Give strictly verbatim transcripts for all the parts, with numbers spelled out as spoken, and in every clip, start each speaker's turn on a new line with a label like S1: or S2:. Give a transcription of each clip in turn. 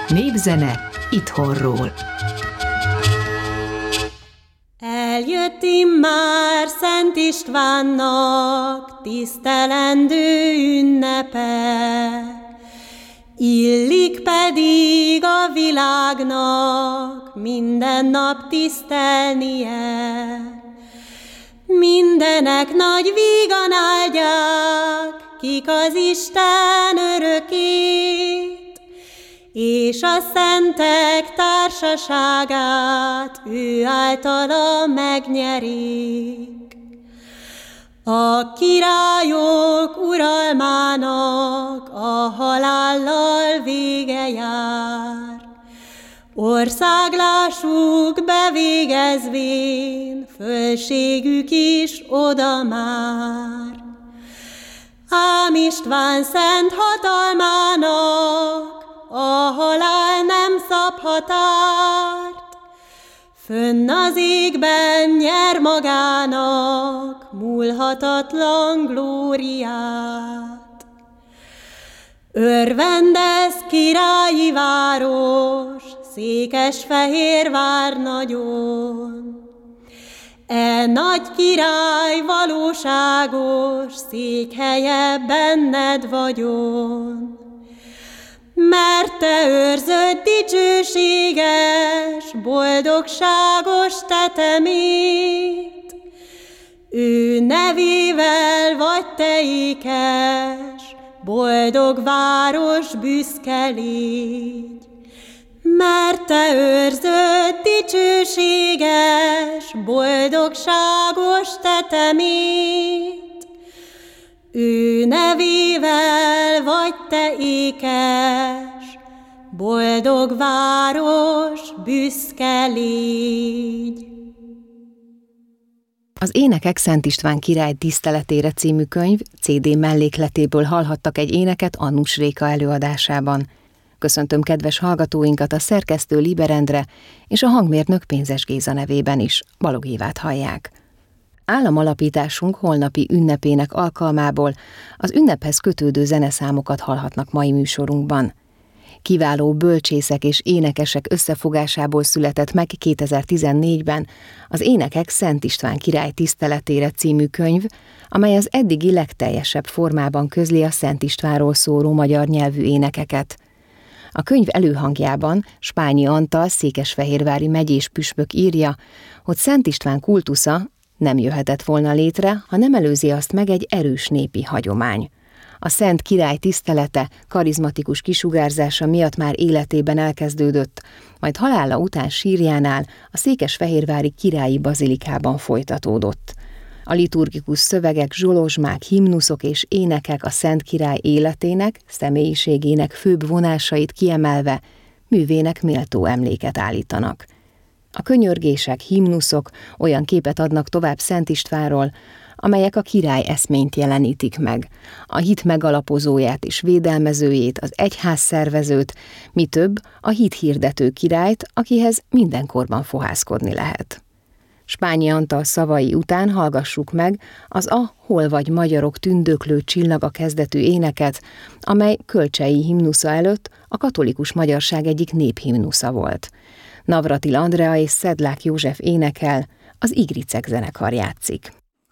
S1: Népzene itthonról.
S2: Eljött immár Szent Istvánnak tisztelendő ünnepe, illik pedig a világnak minden nap tisztelnie. Mindenek nagy vígan áldják, kik az Isten örökét, és a szentek társaságát ő általa megnyerik. A királyok uralmának a halállal vége jár, országlásuk bevégezvén fölségük is oda már. Ám István szent hatalmának a halál nem szab határt, fönn az égben nyer magának múlhatatlan glóriát. Örvendez királyi város, Székesfehérvár nagyon. E nagy király valóságos székhelye benned vagyon. Mert te őrzöd dicsőséges, boldogságos tetemét, ő nevével vagy te ékes, boldog város büszke légy. Mert te őrzöd dicsőséges, boldogságos tetemét, ő nevével vagy te ékes, boldog város büszke légy.
S3: Az Énekek Szent István király tiszteletére című könyv cé dé mellékletéből hallhattak egy éneket Annus Réka előadásában. Köszöntöm kedves hallgatóinkat, a szerkesztő Liber Endre és a hangmérnök Pénzes Géza nevében is. Balog Évát hallják. Államalapításunk holnapi ünnepének alkalmából az ünnephez kötődő zeneszámokat hallhatnak mai műsorunkban. Kiváló bölcsészek és énekesek összefogásából született meg kétezer-tizennégyben az Énekek Szent István király tiszteletére című könyv, amely az eddigi legteljesebb formában közli a Szent Istvánról szóló magyar nyelvű énekeket. A könyv előhangjában Spányi Antal székesfehérvári megyés püspök írja, hogy Szent István kultusza nem jöhetett volna létre, ha nem előzi azt meg egy erős népi hagyomány. A Szent Király tisztelete karizmatikus kisugárzása miatt már életében elkezdődött, majd halála után sírjánál a székesfehérvári királyi bazilikában folytatódott. A liturgikus szövegek, zsolozsmák, himnuszok és énekek a Szent Király életének, személyiségének főbb vonásait kiemelve művének méltó emléket állítanak. A könyörgések, himnuszok olyan képet adnak tovább Szent Istvánról, amelyek a király eszményt jelenítik meg, a hit megalapozóját és védelmezőjét, az egyház szervezőt, mi több, a hit hirdető királyt, akihez mindenkorban fohászkodni lehet. Spányi Antal szavai után hallgassuk meg az A Hol vagy magyarok tündöklő csillaga kezdetű éneket, amely Kölcsei himnusza előtt a katolikus magyarság egyik néphimnusza volt. Navratil Andrea és Szedlák József énekel, az Igricek zenekar játszik.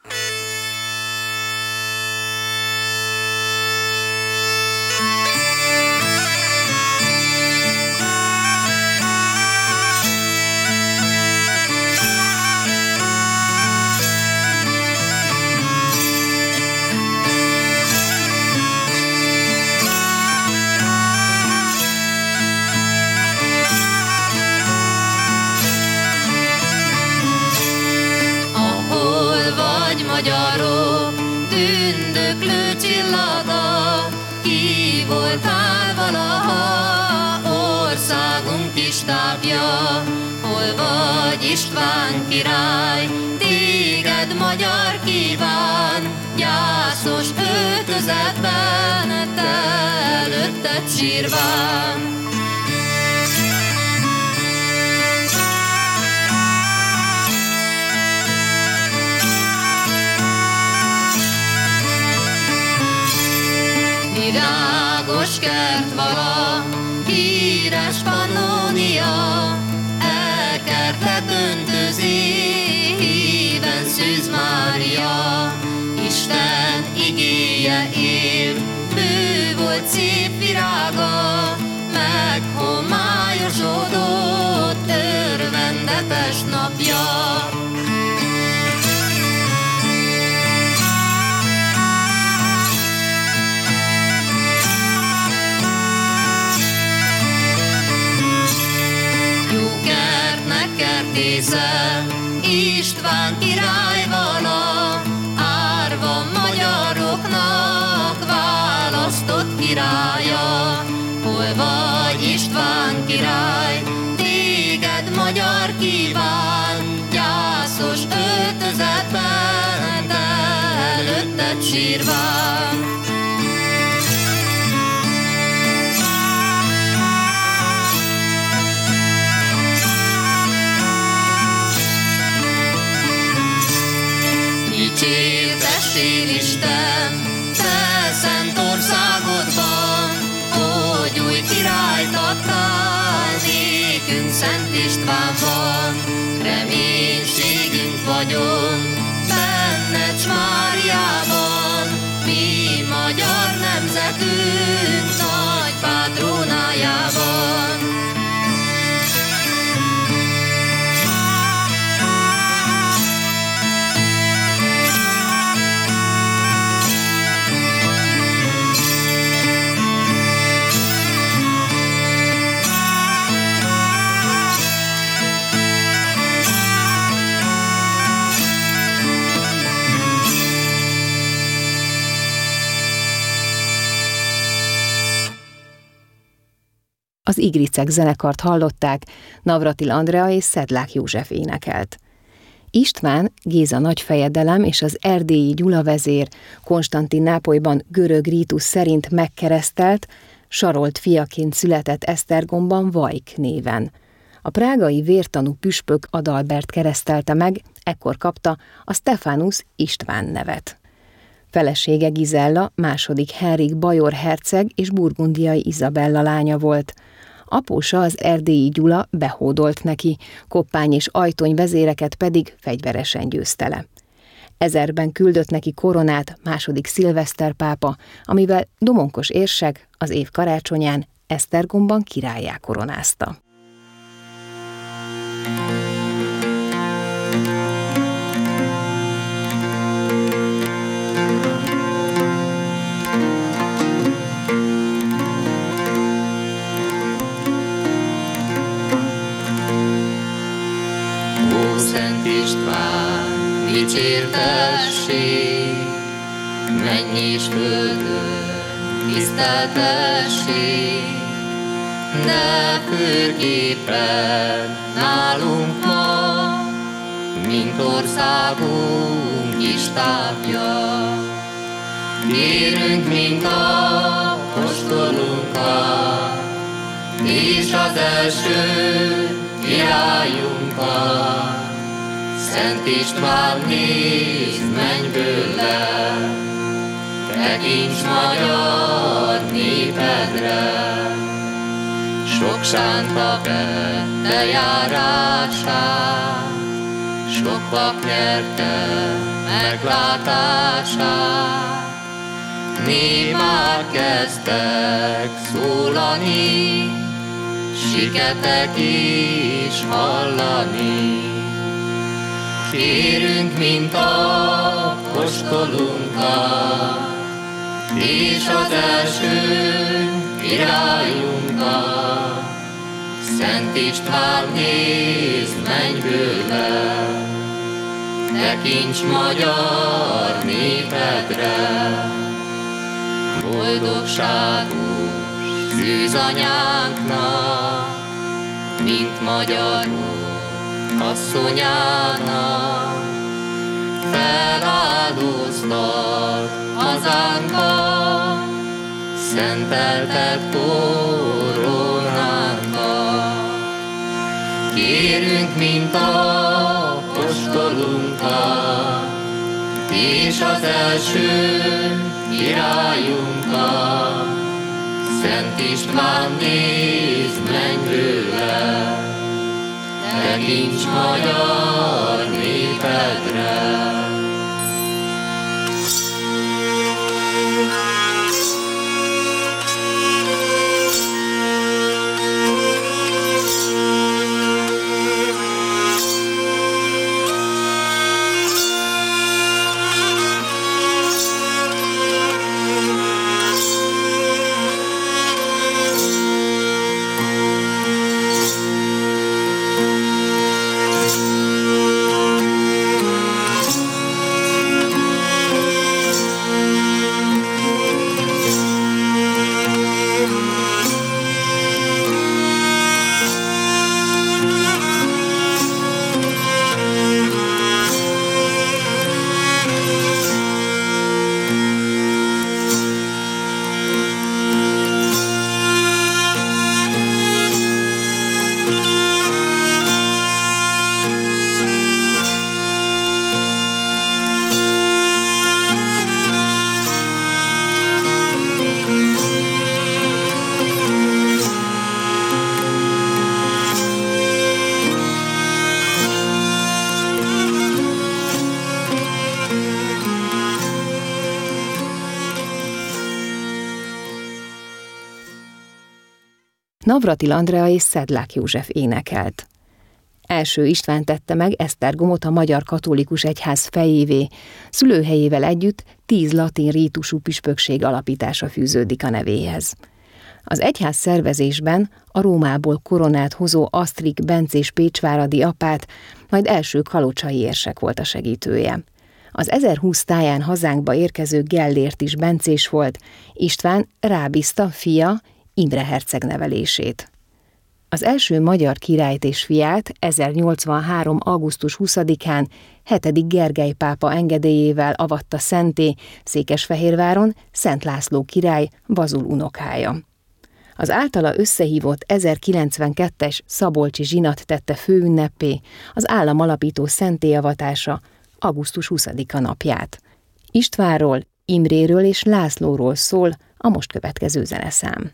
S4: Magyarok tündöklő csillaga, ki voltál valaha országunk istábja, hol vagy István király, téged magyar kíván, gyászos öltözetben te előtted sírván. Virágos kert vala, híres híres Pannónia, elkertlet öntözi, híven Szűz Mária. Isten igéje él, bő volt szép virága, meghomályosodott örvendetes napja. Kertésze, István király vala, árva magyaroknak választott királya. Hol vagy, István király, téged magyar kíván, gyászos öltözetben, te előtted sírván. Dicsértessél Isten, te szent országodban, hogy új királyt adtál nékünk Szent Istvánban. Reménységünk vagyunk benned, s Máriában, mi magyar nemzetünk nagy pátrónájában.
S3: Az Igricek zenekart hallották, Navratil Andrea és Szedlák József énekelt. István, Géza nagyfejedelem és az erdélyi Gyula vezér Konstantinápolyban görög rítus szerint megkeresztelt, Sarolt fiaként született Esztergomban Vajk néven. A prágai vértanú püspök Adalbert keresztelte meg, ekkor kapta a Stephanus István nevet. Felesége Gizella második Henrik bajor herceg és burgundiai Izabella lánya volt. Apósa, az erdélyi Gyula behódolt neki, koppány és ajtony vezéreket pedig fegyveresen győzte le. Ezerben küldött neki koronát második Szilveszter pápa, amivel Domonkos érsek az év karácsonyán Esztergomban királlyá koronázta.
S4: Szent István, dicsértesség, menj és földön, tiszteltesség, de főképpen nálunk ma, mint országunk istábja. Kérünk, mint apostolunkat, és az első királyunkat, Szent István, nézd mennyből le, tekints magyar népedre. Sok sánta vette járását, sok vak nyerte meglátását. Némák kezdtek szólani, siketek is hallani. Kérünk, mint apostolunkat, és az első királyunkat, Szent István, nézd mennyből le, tekints magyar népedre. Boldogságos szűzanyánknak, mint magyarok asszonyának, feláldoztad hazánkat, szentelted koronánkat. Kérünk, mint apostolunkat, és az első királyunkat, Szent István, nézd meg kincs magyar népedre.
S3: Navratil Andrea és Szedlák József énekelt. Első István tette meg Esztergomot a Magyar Katolikus Egyház fejévé, szülőhelyével együtt tíz latin rítusú püspökség alapítása fűződik a nevéhez. Az egyház szervezésben a Rómából koronát hozó Asztrik bencés pécsváradi apát, majd első kalocsai érsek volt a segítője. Az ezerhúsz táján hazánkba érkező Gellért is bencés volt, István rábízta fia Imre herceg nevelését. Az első magyar királyt és fiát ezernyolcvanhárom. augusztus huszadikán hetedik Gergely pápa engedélyével avatta szentté Székesfehérváron Szent László király Vazul unokája. Az általa összehívott ezerkilencvenkettes szabolcsi zsinat tette főünneppé az állam alapító szenttélyavatása augusztus huszadika napját. Istvánról, Imréről és Lászlóról szól a most következő zeneszám.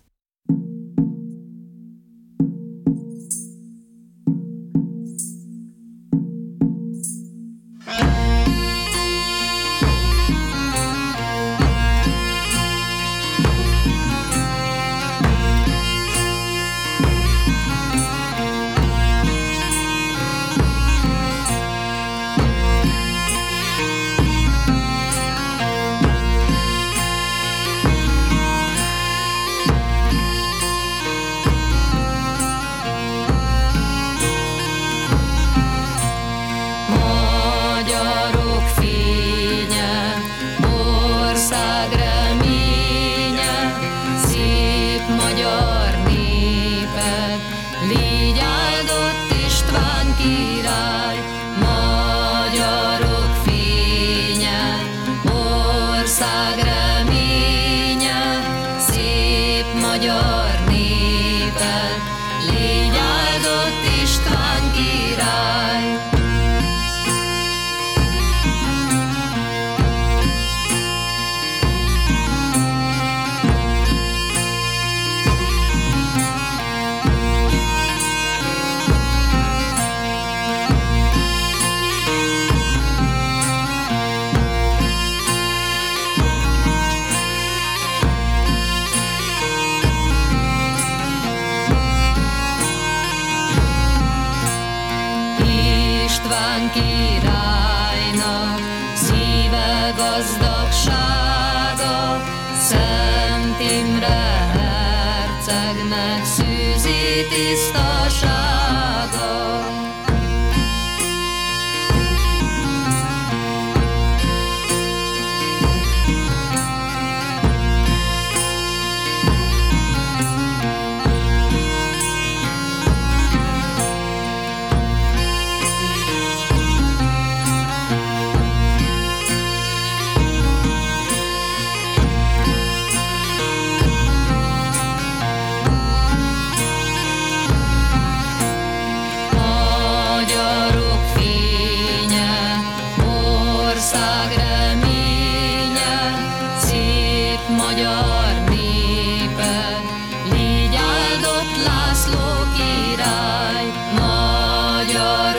S4: László király, magyar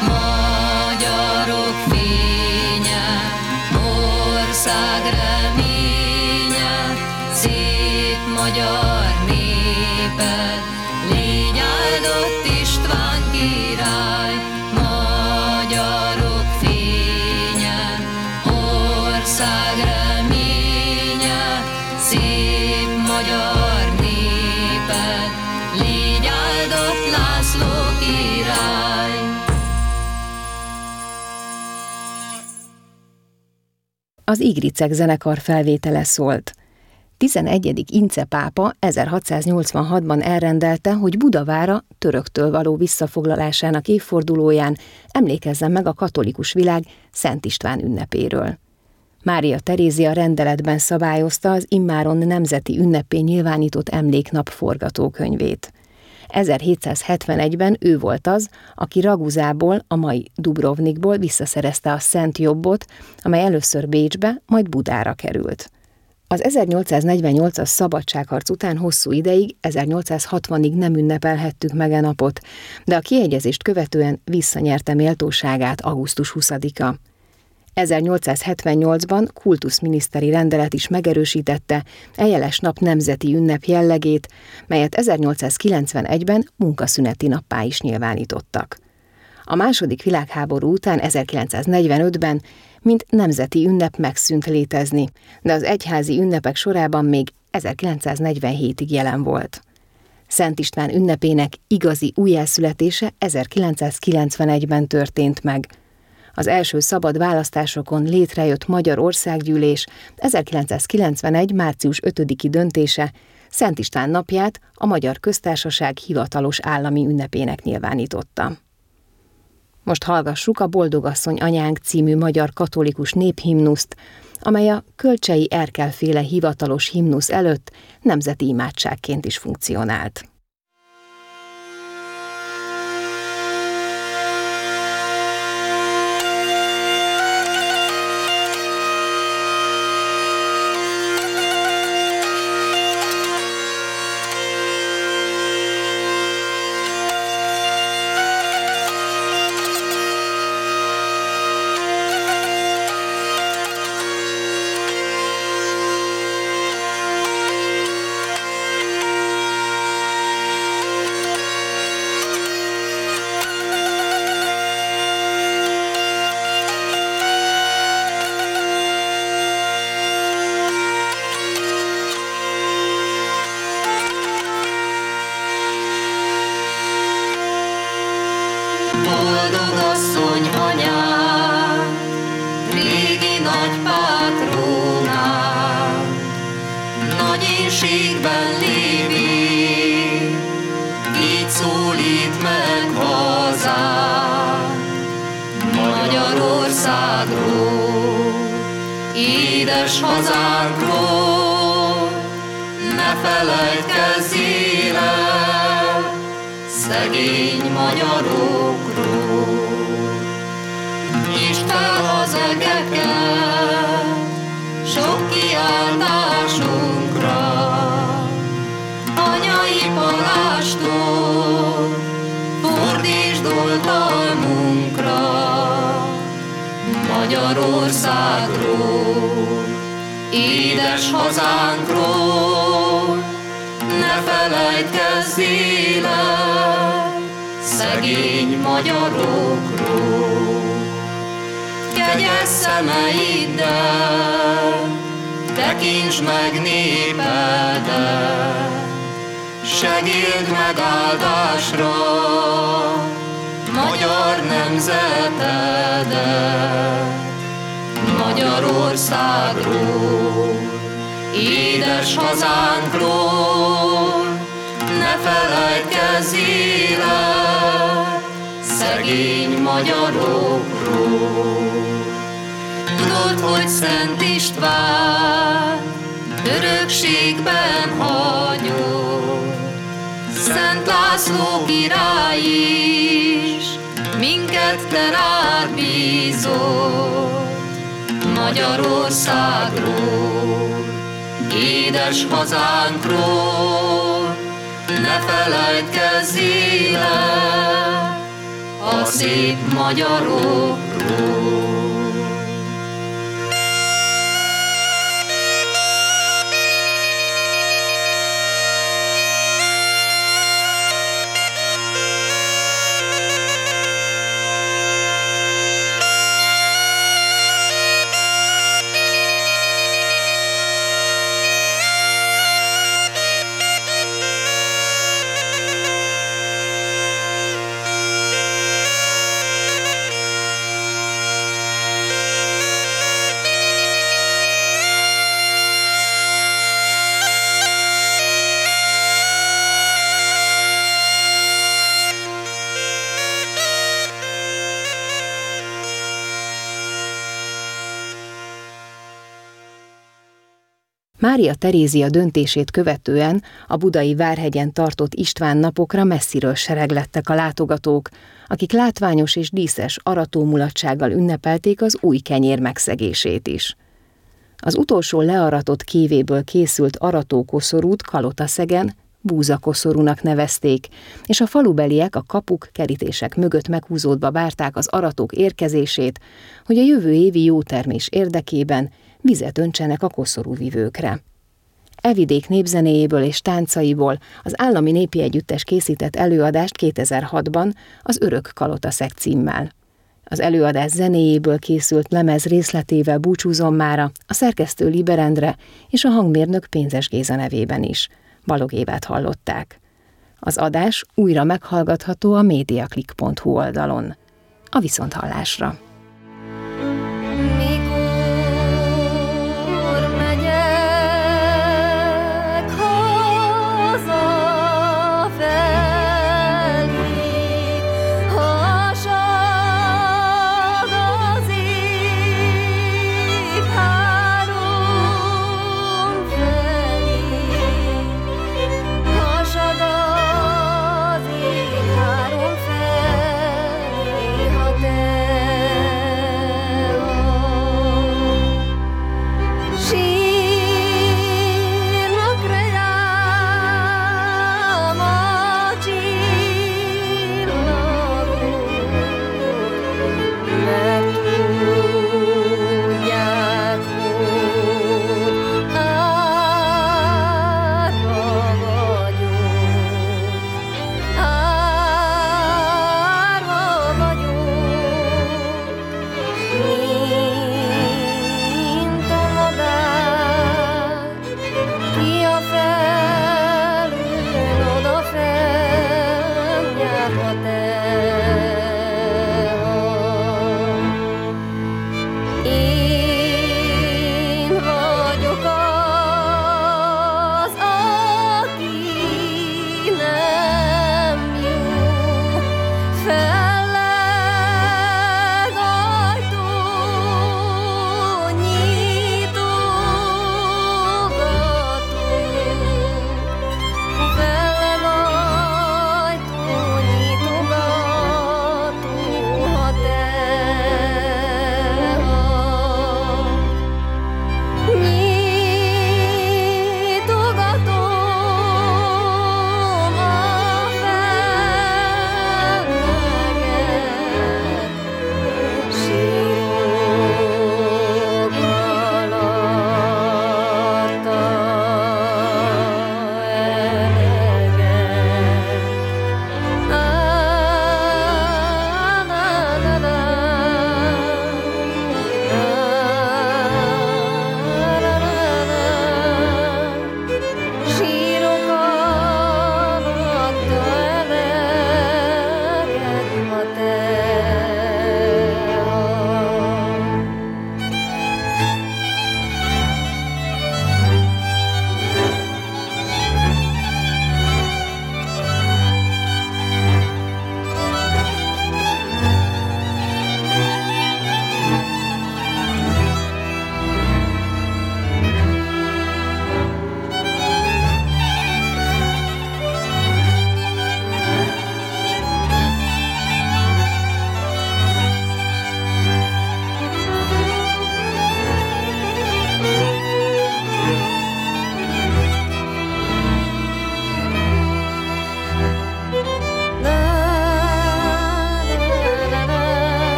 S4: magyarok fénye, ország reménye, szép magyar néped, légy áldott István király, magyarok fénye, ország reménye, szép magyar néped, légy áldott László király.
S3: Az Igricek zenekar felvétele szólt. tizenegyedik Ince pápa ezerhatszáznyolcvanhatban elrendelte, hogy Budavára töröktől való visszafoglalásának évfordulóján emlékezzen meg a katolikus világ Szent István ünnepéről. Mária Terézia rendeletben szabályozta az immáron nemzeti ünnepé nyilvánított emléknap forgatókönyvét. ezerhétszázhetvenegyben ő volt az, aki Raguzából, a mai Dubrovnikból visszaszerezte a Szent Jobbot, amely először Bécsbe, majd Budára került. Az ezernyolcszáznegyvennyolcas szabadságharc után hosszú ideig, ezernyolcszázhatvanig nem ünnepelhettük meg e napot, de a kiegyezést követően visszanyerte méltóságát augusztus huszadika. ezernyolcszázhetvennyolcban kultuszminiszteri rendelet is megerősítette e jeles nap nemzeti ünnep jellegét, melyet ezernyolcszázkilencvenegyben munkaszüneti nappá is nyilvánítottak. A második világháború után ezerkilencszáznegyvenötben mint nemzeti ünnep megszűnt létezni, de az egyházi ünnepek sorában még ezerkilencszáznegyvenhétig jelen volt. Szent István ünnepének igazi újjászületése ezerkilencszázkilencvenegyben történt meg. Az első szabad választásokon létrejött Magyar Országgyűlés ezerkilencszázkilencvenegy. március ötödiki döntése Szent István napját a Magyar Köztársaság hivatalos állami ünnepének nyilvánította. Most hallgassuk a Boldogasszony anyánk című magyar katolikus néphimnuszt, amely a Kölcsei Erkel-féle hivatalos himnusz előtt nemzeti imádságként is funkcionált.
S4: Boldogasszony anyánk, régi nagy pátrónánk, nagy énségben lévén, így szólít meg hazánk, Magyarországról, édes hazánkról, ne felejtkezzél el, szegény magyarokról. Nyisd fel az egeket sok kiáltásunkra, anyai palástól fordítsd oltalmunkra. Magyarországról, édes hazánkról, ne felejtkezzél el, szegény magyarokról. Kegyes szemeiddel tekintsd meg népedet, segítsd meg áldásra magyar nemzetedet. Magyarországról, édes hazánkról, ne felejtkezzél el, szegény magyarokról. Tudod, hogy Szent István örökségben hagyott, Szent László király is minket te rád bízott. Magyarországról, édes hazánkról, ne felejtkezzél el, a szép magyarokról.
S3: Mária Terézia döntését követően a budai Várhegyen tartott István napokra messziről sereglettek a látogatók, akik látványos és díszes aratómulatsággal ünnepelték az új kenyér megszegését is. Az utolsó learatott kévéből készült aratókoszorút Kalotaszegen búzakoszorúnak nevezték, és a falubeliek a kapuk, kerítések mögött meghúzódva várták az aratók érkezését, hogy a jövő évi jó termés érdekében vizet öntsenek a koszorúvivőkre. E vidék népzenéjéből és táncaiból az Állami Népi Együttes készített előadást kétezer-hatban az Örök Kalotaszeg címmel. Az előadás zenéjéből készült lemez részletével búcsúzom mára a szerkesztő Liber Endre és a hangmérnök Pénzes Géza nevében is. Balogh Évát hallották. Az adás újra meghallgatható a mediaclick pont hu oldalon. A viszonthallásra!
S4: Te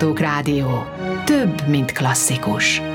S1: Hallgatók Rádió. Több, mint klasszikus.